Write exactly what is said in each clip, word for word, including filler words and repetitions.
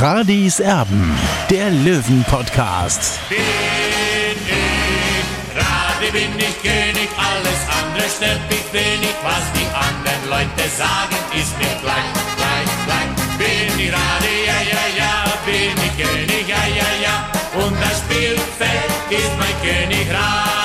Radis Erben, der Löwen-Podcast. Bin ich Radi, bin ich König, alles andere stört mich wenig. Was die anderen Leute sagen, ist mir gleich, gleich, gleich. Bin ich Radi, ja, ja, ja, bin ich König, ja, ja, ja. Und das Spielfeld ist mein Königreich.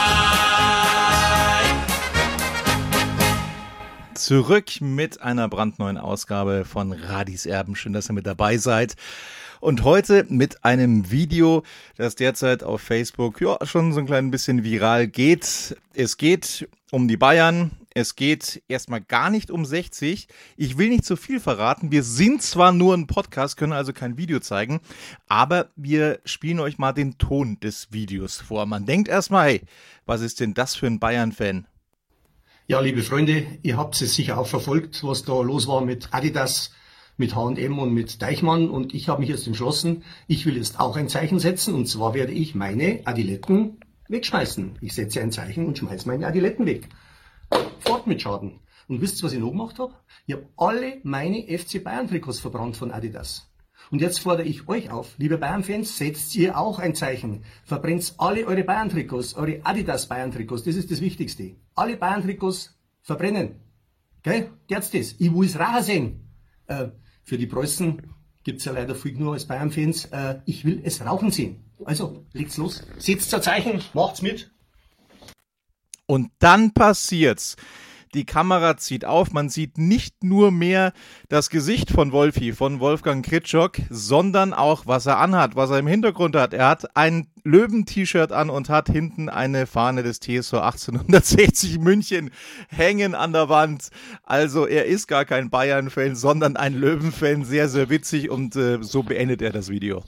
Zurück mit einer brandneuen Ausgabe von Radis Erben. Schön, dass ihr mit dabei seid. Und heute mit einem Video, das derzeit auf Facebook ja schon so ein klein bisschen viral geht. Es geht um die Bayern. Es geht erstmal gar nicht um sechzig. Ich will nicht zu viel verraten. Wir sind zwar nur ein Podcast, können also kein Video zeigen, aber wir spielen euch mal den Ton des Videos vor. Man denkt erstmal, hey, was ist denn das für ein Bayern-Fan? Ja, liebe Freunde, ihr habt es sicher auch verfolgt, was da los war mit Adidas, mit H und M und mit Deichmann. Und ich habe mich jetzt entschlossen, ich will jetzt auch ein Zeichen setzen. Und zwar werde ich meine Adiletten wegschmeißen. Ich setze ein Zeichen und schmeiße meine Adiletten weg. Fort mit Schaden. Und wisst ihr, was ich noch gemacht habe? Ich habe alle meine F C Bayern-Trikots verbrannt von Adidas. Und jetzt fordere ich euch auf, liebe Bayern-Fans, setzt ihr auch ein Zeichen. Verbrennt alle eure Bayern-Trikots, eure Adidas-Bayern-Trikots, das ist das Wichtigste. Alle Bayern-Trikots verbrennen. Gell? Geht's das? Ich will es Rache sehen. Äh, für die Preußen gibt's ja leider viel nur als Bayern-Fans. Äh, ich will es rauchen sehen. Also, legt's los. Setzt ein Zeichen, macht's mit. Und dann passiert's. Die Kamera zieht auf, man sieht nicht nur mehr das Gesicht von Wolfi, von Wolfgang Kritschok, sondern auch, was er anhat, was er im Hintergrund hat. Er hat ein Löwen-T-Shirt an und hat hinten eine Fahne des T S V achtzehnhundertsechzig München hängen an der Wand. Also er ist gar kein Bayern-Fan, sondern ein Löwen-Fan. Sehr, sehr witzig und äh, so beendet er das Video.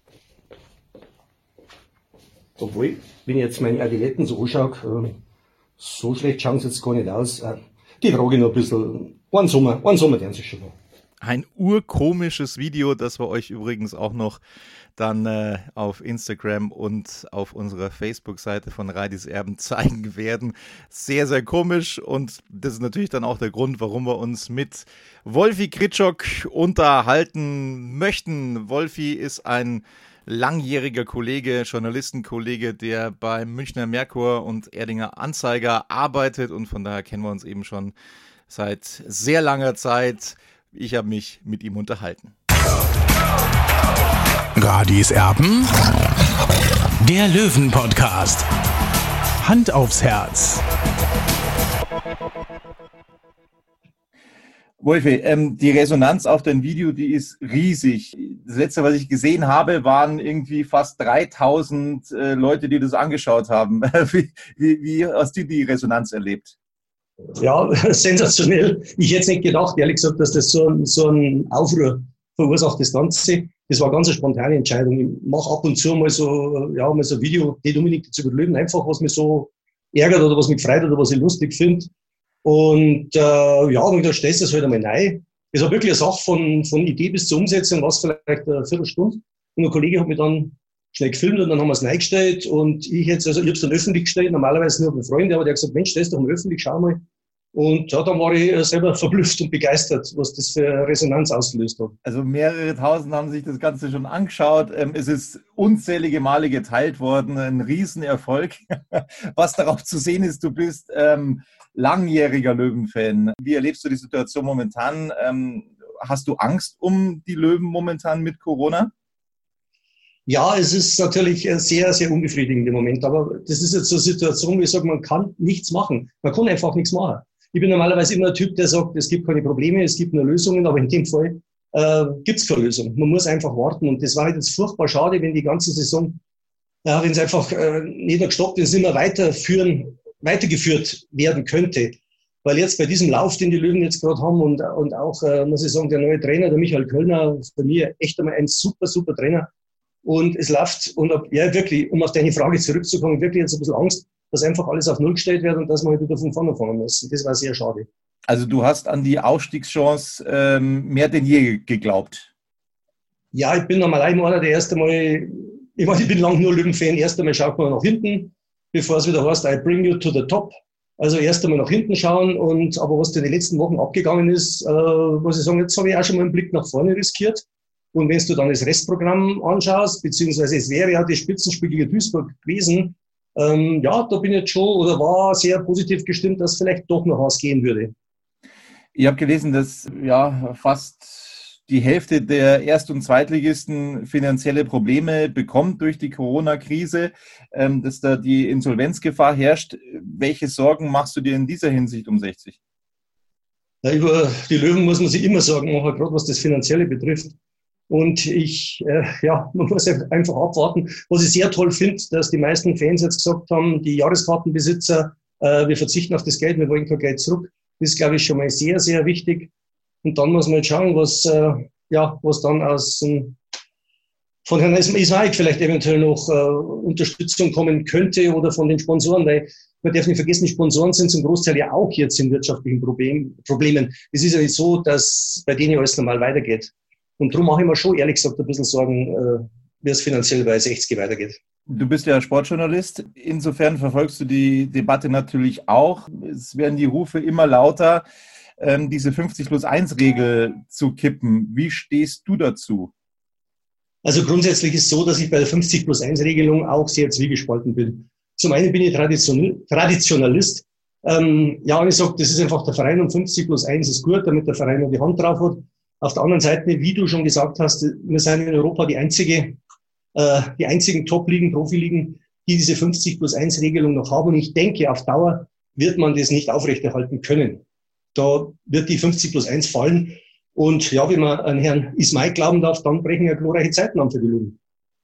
Obwohl, wenn ich jetzt meine Adiletten so anschaue, äh so schlecht schauen sie jetzt gar nicht aus. Die trage ich noch ein bisschen. Einen Sommer, einen Sommer werden sie schon noch. Ein urkomisches Video, das wir euch übrigens auch noch dann äh, auf Instagram und auf unserer Facebook-Seite von Radis Erben zeigen werden. Sehr, sehr komisch und das ist natürlich dann auch der Grund, warum wir uns mit Wolfi Kritschok unterhalten möchten. Wolfi ist ein langjähriger Kollege, Journalistenkollege, der beim Münchner Merkur und Erdinger Anzeiger arbeitet und von daher kennen wir uns eben schon seit sehr langer Zeit. Ich habe mich mit ihm unterhalten. Radis Erben, der Löwen-Podcast. Hand aufs Herz. Wolfi, ähm, die Resonanz auf dein Video, die ist riesig. Das letzte, was ich gesehen habe, waren irgendwie fast dreitausend äh, Leute, die das angeschaut haben. wie, wie, wie hast du die Resonanz erlebt? Ja, sensationell. Ich hätte es nicht gedacht, ehrlich gesagt, dass das so ein, so ein Aufruhr verursacht, das Ganze. Das war eine ganz spontane Entscheidung. Ich mache ab und zu mal so, ja, mal so ein Video, die Dominik zu überleben, einfach was mich so ärgert oder was mich freut oder was ich lustig finde. Und äh, ja, und da stellst du es halt einmal rein. Es war wirklich eine Sache von, von Idee bis zur Umsetzung, was vielleicht eine Viertelstunde. Und ein Kollege hat mich dann schnell gefilmt und dann haben wir es reingestellt. Und ich jetzt, also ich habe es dann öffentlich gestellt, normalerweise nur mit Freunden, aber der hat gesagt, Mensch, das ist doch mal öffentlich, schau mal. Und ja, dann war ich selber verblüfft und begeistert, was das für Resonanz ausgelöst hat. Also mehrere Tausend haben sich das Ganze schon angeschaut. Es ist unzählige Male geteilt worden, ein Riesenerfolg. Was darauf zu sehen ist, du bist ähm, langjähriger Löwen-Fan. Wie erlebst du die Situation momentan? Ähm, hast du Angst um die Löwen momentan mit Corona? Ja, es ist natürlich sehr, sehr unbefriedigend im Moment. Aber das ist jetzt so eine Situation, wo ich sage, man kann nichts machen. Man kann einfach nichts machen. Ich bin normalerweise immer ein Typ, der sagt, es gibt keine Probleme, es gibt nur Lösungen. Aber in dem Fall äh, gibt es keine Lösung. Man muss einfach warten. Und das war halt jetzt furchtbar schade, wenn die ganze Saison, ja, wenn es einfach äh, nicht gestoppt ist, immer weiterführen, weitergeführt werden könnte. Weil jetzt bei diesem Lauf, den die Löwen jetzt gerade haben und, und auch, äh, muss ich sagen, der neue Trainer, der Michael Kölner, für mich echt einmal ein super, super Trainer. Und es läuft, und ja, wirklich, um auf deine Frage zurückzukommen, wirklich jetzt ein bisschen Angst, dass einfach alles auf Null gestellt wird und dass wir halt wieder von vorne fahren müssen. Das war sehr schade. Also du hast an die Aufstiegschance ähm, mehr denn je geglaubt? Ja, ich bin normal immer einer, der erste Mal, ich meine, ich bin lang nur Löwen-Fan, erst einmal schaut man nach hinten, bevor es wieder heißt, I bring you to the top. Also erst einmal nach hinten schauen und, aber was da in den letzten Wochen abgegangen ist, äh, muss ich sagen, jetzt habe ich auch schon mal einen Blick nach vorne riskiert. Und wenn du dann das Restprogramm anschaust, beziehungsweise es wäre ja das Spitzenspiel gegen Duisburg gewesen, ähm, ja, da bin ich jetzt schon oder war sehr positiv gestimmt, dass vielleicht doch noch was gehen würde. Ich habe gelesen, dass ja fast die Hälfte der Erst- und Zweitligisten finanzielle Probleme bekommt durch die Corona-Krise, ähm, dass da die Insolvenzgefahr herrscht. Welche Sorgen machst du dir in dieser Hinsicht um sechzig? Ja, über die Löwen muss man sich immer Sorgen machen, gerade was das Finanzielle betrifft. Und ich, äh, ja, man muss einfach abwarten. Was ich sehr toll finde, dass die meisten Fans jetzt gesagt haben, die Jahreskartenbesitzer, äh, wir verzichten auf das Geld, wir wollen kein Geld zurück. Das ist, glaube ich, schon mal sehr, sehr wichtig. Und dann muss man jetzt schauen, was, äh, ja, was dann aus äh, von Herrn Ismail vielleicht eventuell noch äh, Unterstützung kommen könnte oder von den Sponsoren, weil man darf nicht vergessen, die Sponsoren sind zum Großteil ja auch jetzt in wirtschaftlichen Problem, Problemen. Es ist ja nicht so, dass bei denen alles normal weitergeht. Und darum mache ich mir schon, ehrlich gesagt, ein bisschen Sorgen, äh, wie es finanziell bei sechzig weitergeht. Du bist ja Sportjournalist. Insofern verfolgst du die Debatte natürlich auch. Es werden die Rufe immer lauter, ähm, diese fünfzig plus eins Regel zu kippen. Wie stehst du dazu? Also grundsätzlich ist es so, dass ich bei der fünfzig plus eins Regelung auch sehr zwiegespalten bin. Zum einen bin ich Tradition- Traditionalist. Ähm, ja, und ich sage, das ist einfach der Verein und fünfzig plus eins ist gut, damit der Verein noch die Hand drauf hat. Auf der anderen Seite, wie du schon gesagt hast, wir sind in Europa die einzige, äh, die einzigen Top-Ligen, Profiligen, die diese fünfzig plus eins Regelung noch haben. Und ich denke, auf Dauer wird man das nicht aufrechterhalten können. Da wird die fünfzig plus eins fallen. Und ja, wenn man an Herrn Ismail glauben darf, dann brechen ja glorreiche Zeiten an für die Löwen.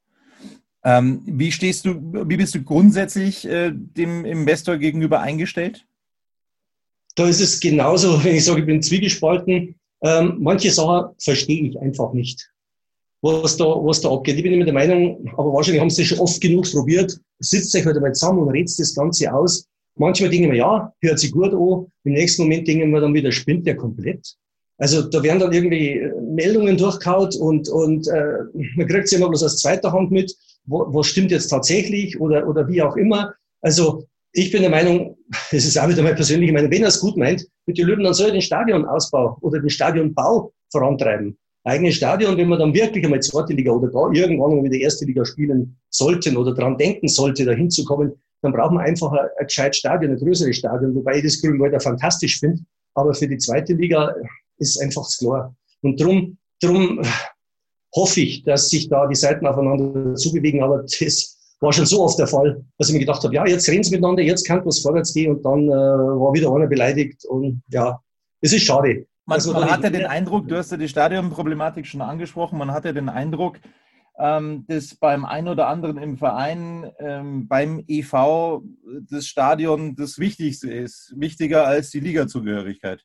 Ähm, wie stehst du, wie bist du grundsätzlich äh, dem Investor gegenüber eingestellt? Da ist es genauso, wenn ich sage, ich bin zwiegespalten. Ähm, manche Sachen verstehe ich einfach nicht, was da, was da abgeht. Ich bin immer der Meinung, aber wahrscheinlich haben sie schon oft genug probiert, sitzt euch halt einmal zusammen und redet das Ganze aus. Manchmal denken wir, ja, hört sich gut an. Im nächsten Moment denken wir dann wieder, spinnt der komplett. Also da werden dann irgendwie Meldungen durchgehaut und, und äh, man kriegt es immer bloß aus zweiter Hand mit, wo, was stimmt jetzt tatsächlich oder, oder wie auch immer. Also ich bin der Meinung, das ist auch wieder meine persönliche Meinung, wenn er es gut meint, mit den Löwen, dann soll er den Stadionausbau oder den Stadionbau vorantreiben. Eigenes Stadion, wenn man dann wirklich einmal zweite Liga oder gar irgendwann wieder erste Liga spielen sollten oder dran denken sollte, da hinzukommen, dann braucht man einfach ein, ein gescheites Stadion, ein größeres Stadion, wobei ich das Grünwalder fantastisch finde. Aber für die zweite Liga ist einfach klar. Und drum, drum hoffe ich, dass sich da die Seiten aufeinander zubewegen, aber das war schon so oft der Fall, dass ich mir gedacht habe, ja, jetzt reden sie miteinander, jetzt kann was vorwärts gehen und dann äh, war wieder einer beleidigt und ja, es ist schade. Man, also, man hat ja den Eindruck, du hast ja die Stadionproblematik schon angesprochen, man hat ja den Eindruck, ähm, dass beim einen oder anderen im Verein, ähm, beim E V, das Stadion das Wichtigste ist, wichtiger als die Ligazugehörigkeit.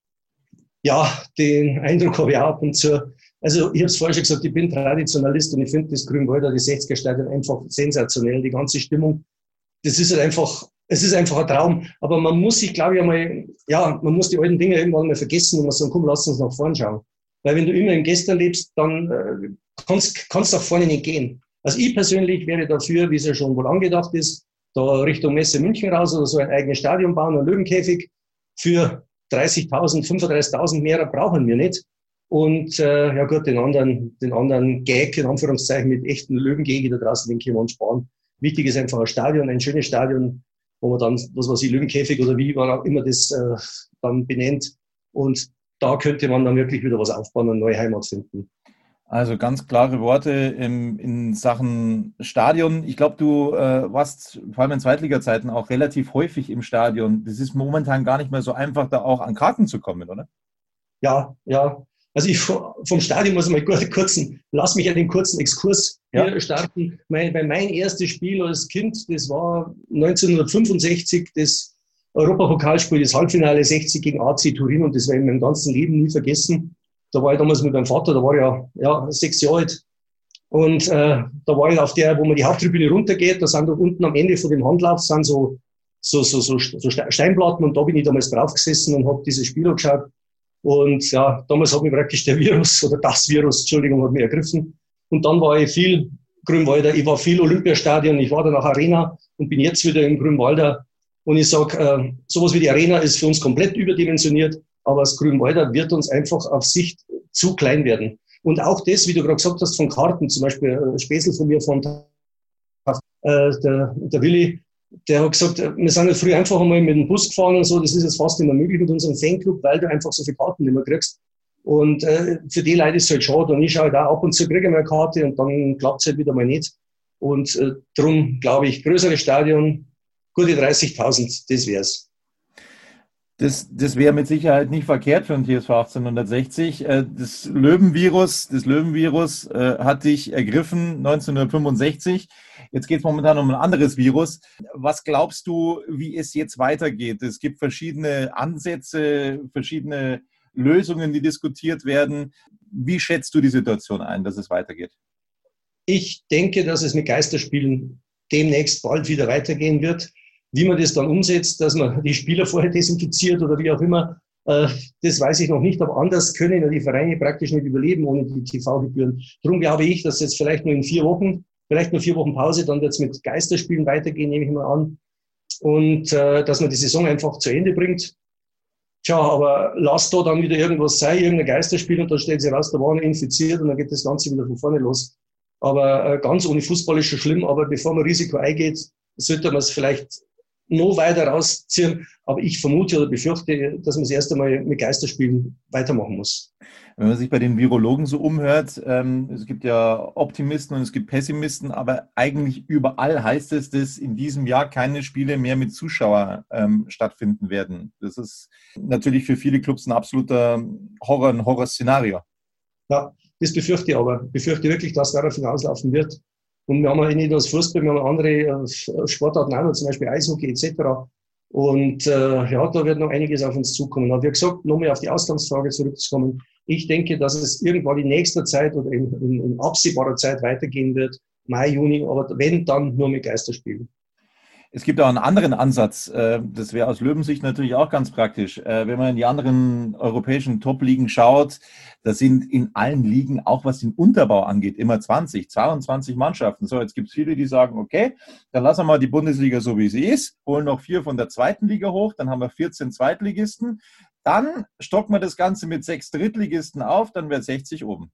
Ja, den Eindruck habe ich auch ab und zu. Also ich habe es vorher schon gesagt, ich bin Traditionalist und ich finde das Grünwalder, die sechziger-Stadion einfach sensationell, die ganze Stimmung. Das ist halt einfach, es ist einfach ein Traum. Aber man muss sich, glaube ich, einmal, ja, man muss die alten Dinge irgendwann mal vergessen und man sagen, komm, lass uns nach vorne schauen. Weil wenn du immer im Gestern lebst, dann äh, kannst kannst nach vorne nicht gehen. Also ich persönlich wäre dafür, wie es ja schon wohl angedacht ist, da Richtung Messe München raus oder so ein eigenes Stadion bauen, einen Löwenkäfig für dreißigtausend, fünfunddreißigtausend mehr brauchen wir nicht. Und äh, ja gut, den anderen, den anderen Gag, in Anführungszeichen, mit echten Löwengehege da draußen, den können wir uns sparen. Wichtig ist einfach ein Stadion, ein schönes Stadion, wo man dann, was weiß ich, Löwenkäfig oder wie man auch immer das äh, dann benennt. Und da könnte man dann wirklich wieder was aufbauen und eine neue Heimat finden. Also ganz klare Worte in, in Sachen Stadion. Ich glaube, du äh, warst vor allem in Zweitliga-Zeiten auch relativ häufig im Stadion. Das ist momentan gar nicht mehr so einfach, da auch an Karten zu kommen, oder? Ja, ja. Also ich vom Stadion muss ich mal kurz, lass mich einen kurzen Exkurs hier ja. starten. Mein, bei mein erstes Spiel als Kind, das war neunzehnhundertfünfundsechzig, das Europapokalspiel, das Halbfinale sechzig gegen A C Turin, und das werde ich in meinem ganzen Leben nie vergessen. Da war ich damals mit meinem Vater, da war ich ja, ja sechs Jahre alt. Und äh, da war ich auf der, wo man die Haupttribüne runtergeht, da sind da unten am Ende von dem Handlauf sind so, so, so, so, so Steinplatten, und da bin ich damals drauf gesessen und habe dieses Spiel angeschaut. Und ja, damals hat mich praktisch der Virus, oder das Virus, Entschuldigung, hat mich ergriffen. Und dann war ich viel Grünwalder, ich war viel Olympiastadion, ich war dann nach Arena und bin jetzt wieder im Grünwalder. Und ich sage, äh, sowas wie die Arena ist für uns komplett überdimensioniert, aber das Grünwalder wird uns einfach auf Sicht zu klein werden. Und auch das, wie du gerade gesagt hast, von Karten, zum Beispiel äh, Späßl von mir, von äh, der, der Willi, der hat gesagt, wir sind halt früher einfach einmal mit dem Bus gefahren und so, das ist jetzt fast nicht mehr möglich mit unserem Fanclub, weil du einfach so viele Karten nicht mehr kriegst. Und äh, für die Leute ist es halt schade. Und ich schaue da ab und zu, kriege mal eine Karte und dann klappt es halt wieder mal nicht. Und äh, darum glaube ich, größere Stadion, gute dreißigtausend, das wär's. Das, das wäre mit Sicherheit nicht verkehrt für den T S V achtzehnhundertsechzig. Das Löwenvirus, das Löwenvirus äh, hat dich ergriffen neunzehnhundertfünfundsechzig. Jetzt geht es momentan um ein anderes Virus. Was glaubst du, wie es jetzt weitergeht? Es gibt verschiedene Ansätze, verschiedene Lösungen, die diskutiert werden. Wie schätzt du die Situation ein, dass es weitergeht? Ich denke, dass es mit Geisterspielen demnächst bald wieder weitergehen wird. Wie man das dann umsetzt, dass man die Spieler vorher desinfiziert oder wie auch immer, äh, das weiß ich noch nicht. Aber anders können ja die Vereine praktisch nicht überleben ohne die T V-Gebühren. Darum glaube ich, dass jetzt vielleicht nur in vier Wochen, vielleicht nur vier Wochen Pause, dann wird es mit Geisterspielen weitergehen, nehme ich mal an. Und äh, dass man die Saison einfach zu Ende bringt. Tja, aber lass da dann wieder irgendwas sein, irgendein Geisterspiel und dann stellt sich raus, da war einer infiziert und dann geht das Ganze wieder von vorne los. Aber äh, ganz ohne Fußball ist schon schlimm, aber bevor man Risiko eingeht, sollte man es vielleicht noch weiter rausziehen. Aber ich vermute oder befürchte, dass man es erst einmal mit Geisterspielen weitermachen muss. Wenn man sich bei den Virologen so umhört, ähm, es gibt ja Optimisten und es gibt Pessimisten, aber eigentlich überall heißt es, dass in diesem Jahr keine Spiele mehr mit Zuschauern ähm, stattfinden werden. Das ist natürlich für viele Clubs ein absoluter Horror, ein Horrorszenario. Ja, das befürchte ich aber. Ich befürchte wirklich, dass darauf hinauslaufen wird. Und wir haben ja nicht nur das Fußball, wir haben andere Sportarten auch noch, zum Beispiel Eishockey et cetera. Und äh, ja, da wird noch einiges auf uns zukommen. Aber wie gesagt, nochmal auf die Ausgangsfrage zurückzukommen. Ich denke, dass es irgendwann in nächster Zeit oder in, in, in absehbarer Zeit weitergehen wird. Mai, Juni, aber wenn, dann nur mit Geisterspielen. Es gibt auch einen anderen Ansatz. Das wäre aus Löwensicht natürlich auch ganz praktisch. Wenn man in die anderen europäischen Top-Ligen schaut, da sind in allen Ligen, auch was den Unterbau angeht, immer zwanzig, zweiundzwanzig Mannschaften. So, jetzt gibt es viele, die sagen, okay, dann lassen wir mal die Bundesliga so, wie sie ist, holen noch vier von der zweiten Liga hoch, dann haben wir vierzehn Zweitligisten. Dann stocken wir das Ganze mit sechs Drittligisten auf, dann wäre sechzig oben.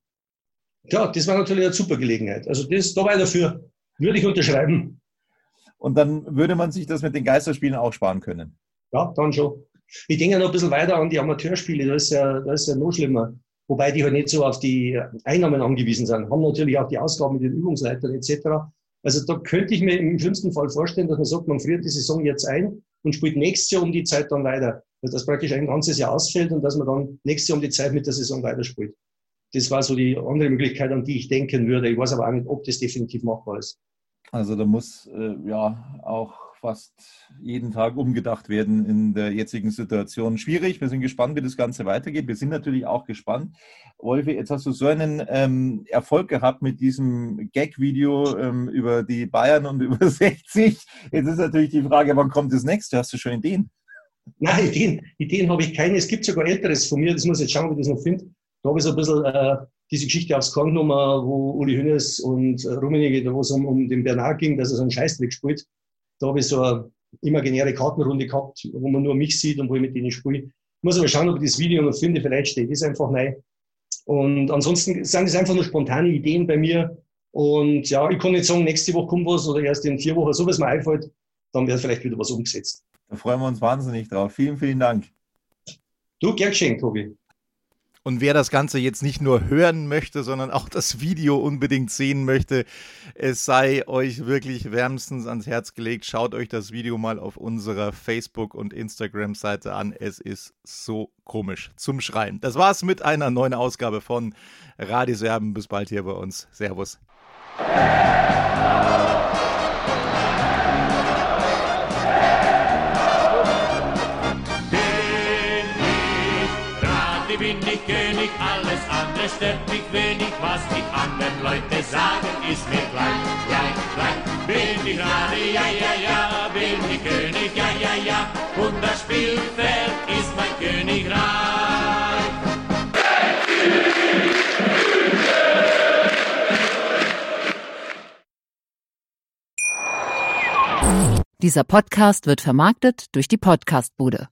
Ja, das war natürlich eine super Gelegenheit. Also das, da war ich dafür, würde ich unterschreiben. Und dann würde man sich das mit den Geisterspielen auch sparen können. Ja, dann schon. Ich denke noch ein bisschen weiter an die Amateurspiele, da ist ja, da ist ja noch schlimmer. Wobei die halt nicht so auf die Einnahmen angewiesen sind. Haben natürlich auch die Ausgaben mit den Übungsleitern et cetera. Also da könnte ich mir im schlimmsten Fall vorstellen, dass man sagt, man friert die Saison jetzt ein und spielt nächstes Jahr um die Zeit dann weiter. Dass das praktisch ein ganzes Jahr ausfällt und dass man dann nächstes Jahr um die Zeit mit der Saison weiterspielt. Das war so die andere Möglichkeit, an die ich denken würde. Ich weiß aber auch nicht, ob das definitiv machbar ist. Also da muss äh, ja auch fast jeden Tag umgedacht werden in der jetzigen Situation. Schwierig, wir sind gespannt, wie das Ganze weitergeht. Wir sind natürlich auch gespannt. Wolfi, jetzt hast du so einen ähm, Erfolg gehabt mit diesem Gag-Video ähm, über die Bayern und über sechzig. Jetzt ist natürlich die Frage, wann kommt das nächste? Hast du schon Ideen? Nein, Ideen, Ideen habe ich keine. Es gibt sogar Älteres von mir, das muss ich jetzt schauen, ob ich das noch finde. Da habe ich so ein bisschen äh, diese Geschichte aufs Korn genommen, wo Uli Hoeneß und äh, Rummenigge, wo es um, um den Bernard ging, dass er so einen Scheißdreck spielt. Da habe ich so eine imaginäre Kartenrunde gehabt, wo man nur mich sieht und wo ich mit denen spiele. Ich muss aber schauen, ob ich das Video noch finde, vielleicht steht das einfach rein. Und ansonsten sind es einfach nur spontane Ideen bei mir. Und ja, ich kann nicht sagen, nächste Woche kommt was oder erst in vier Wochen, so was mir einfällt, dann wird vielleicht wieder was umgesetzt. Da freuen wir uns wahnsinnig drauf. Vielen, vielen Dank. Du, gern geschenkt, Tobi. Und wer das Ganze jetzt nicht nur hören möchte, sondern auch das Video unbedingt sehen möchte, es sei euch wirklich wärmstens ans Herz gelegt. Schaut euch das Video mal auf unserer Facebook- und Instagram-Seite an. Es ist so komisch zum Schreien. Das war's mit einer neuen Ausgabe von Radius Erben. Bis bald hier bei uns. Servus. Bin ich König, alles andere stört mich wenig, was die anderen Leute sagen, ist mir gleich, gleich, gleich. Bin ich gerade, ja, ja, ja, bin ich König, ja, ja, ja, und das Spielfeld ist mein Königreich. Dieser Podcast wird vermarktet durch die Podcastbude.